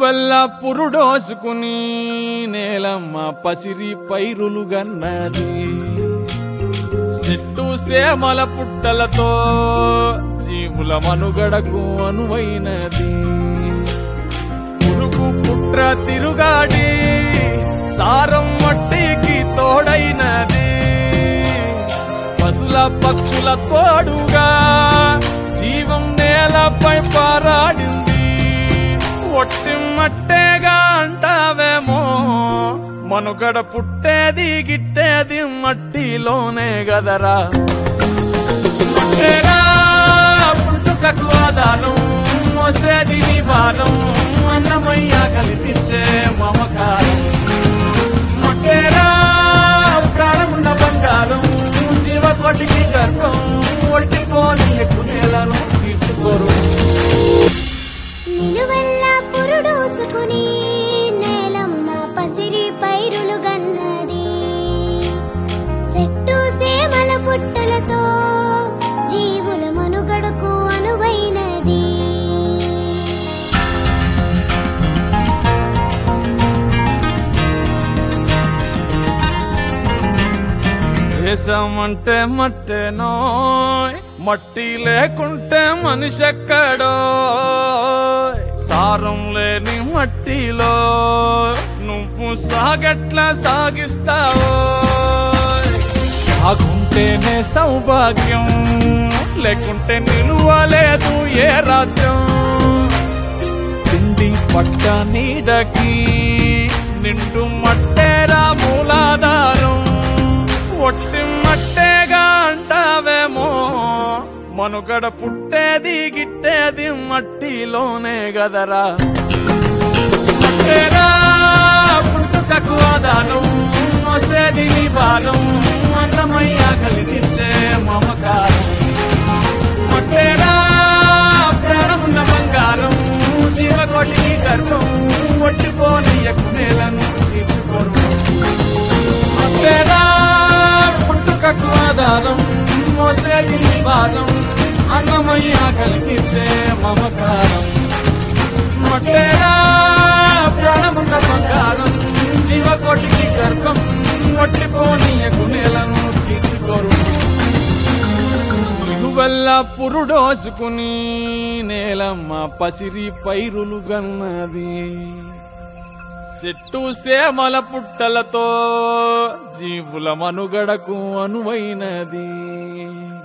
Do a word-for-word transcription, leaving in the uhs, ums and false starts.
నిలువెల్ల పురుడోసుకుని నేలమ్మ పసిరి పైరులు గన్నది చెట్టు సేమల పుట్టలతో జీవుల మనుగడకు అనువైనది పురుగు పుట్ర తిరుగాడి సారం మట్టికి తోడైనది పశుల పక్షుల తోడుగా జీవం నేలపై పారాడింది ఒట్టి మట్టేగా అంటావేమో మనుగడ పుట్టేది గిట్టేది మట్టిలోనే గదరా మట్టేరా పుట్టుకకు ఆధారం మోసేది నీ భారం అన్నమయ్య కలిపించే మమకారం మట్టేరా ప్రాణమున్న బంగారం జీవకోటికి గర్భం ఒట్టిపోని ఎక్కువ నేలను తీర్చుకోరు నిలువెల్ల పురుడోసుకుని నేలమ్మ పసిరి పైరులు గన్నది చెట్టు సేమల పుట్టలతో జీవుల మనుగడకు అనువైనది దేశమంటే మట్టేనో మట్టి లేకుంటే మనిషెక్కడో సారం లేని మట్టిలో నువ్వు సాగట్లా సాగిస్తావో సాగుంటేనే సౌభాగ్యం లేకుంటే నిలువలేదు ఏ రాజ్యం తిండి పట్ట నీడకి నిండు మట్టేరా మూలాధారం ఒట్టి మట్టేగా అంటావేమో మనుగడ పుట్టేది గిట్టేది మట్టిలోనే గదరా మట్టేరా పుట్టుకకు ఆధారం మోసేది నీ భారం అన్నమయ్య కలిగించే మమకారం మట్టేరా ప్రాణమున్న బంగారం జీవకోటికి గర్భం ఒట్టిపోని ఎక్కువ నేలను తీర్చుకోరు మట్టేరా పుట్టుకకు ఆధారం మోసేది నీ భారం అన్నమయ్య కలిగించే మమకారం మట్టేరా ప్రాణమున్న బంగారం జీవకోటికి గర్భం ఒట్టిపోని ఎక్కువ నేలను తీర్చుకోరు నిలువెల్ల పురుడోసుకుని నేలమ్మ పసిరి పైరులు గన్నది చెట్టు సేమల పుట్టలతో జీవుల మనుగడకు అనువైనది.